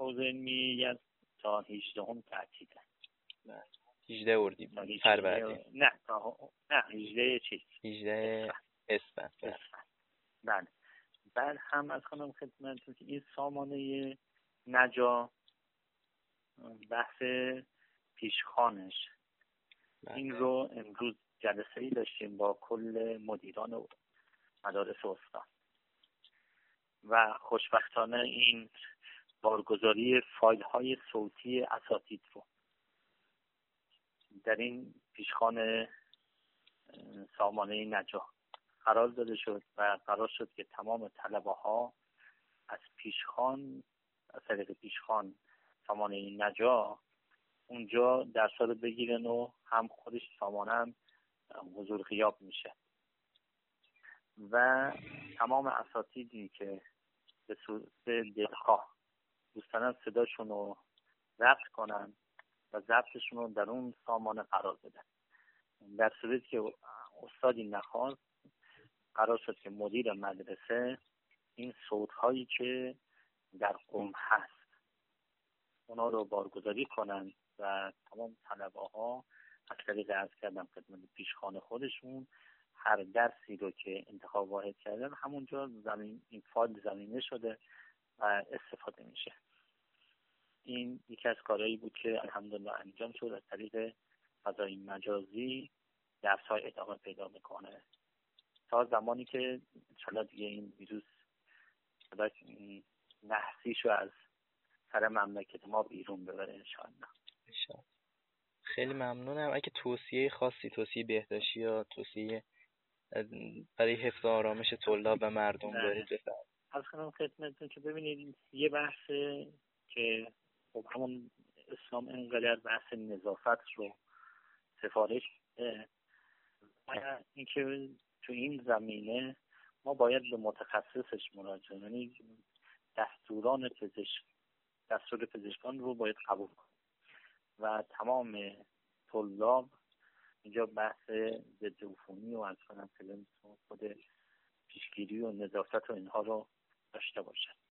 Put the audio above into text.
حوزه علمی از تا 18 تعطیله. 18 اردیبهشت فروردین. نه 18 چیز 18 اسفند. بله. بعد هم از خانم خدمتتون که این سامانه نجا بحث پیشخوانش این رو امروز جلسه‌ای داشتیم با کل مدیران مدارس استان و خوشبختانه این بارگذاری فایل‌های صوتی اساتید رو در این پیشخوان سامانه نجا قرار داده شد و قرار شد که تمام طلبه‌ها از پیشخوان از طریق پیشخوان سامانه نجا اونجا درس رو بگیرن و هم خودش سامانه هم حضور غیاب میشه و تمام اساتیدی که به صورت دلخواه دوستان صداشون رو ضبط کنن و ضبطشون رو در اون سامانه قرار بدن. در صورتی که استادی نخواست قرار شد که مدیر مدرسه این صوت‌هایی که در قم هست اونا رو بارگذاری کنن و تمام طلبه‌ها از طریق عرض کردم خدمت پیشخوان خودشون هر درسی رو که انتخاب واحد کردن همونجا این فایل ضمیمه شده و استفاده میشه. این یکی از کارهایی بود که الحمدلله انجام شد. از طریق فضای مجازی درس‌های ادامه پیدا میکنه تا زمانی که انشالله دیگه این ویروس نحسیشو از سر مملکت ما بیرون ببره انشالله. خیلی ممنونم. اگه توصیه خاصی، توصیه بهداشتی یا توصیه برای حفظ آرامش طلاب و مردم دارید بفرمایید. از خدمت خدمتتون که ببینید یه بحث که خب همون اسلام انقدر بحث نظافت رو سفارش اینکه تو این زمینه ما باید به متخصصش مراجعه، یعنی دستور پزشکان رو باید قبول کنیم و تمام طلاب اینجا بحث ضد عفونی و از خود پیشگیری و نظافت و اینها رو داشته باشن.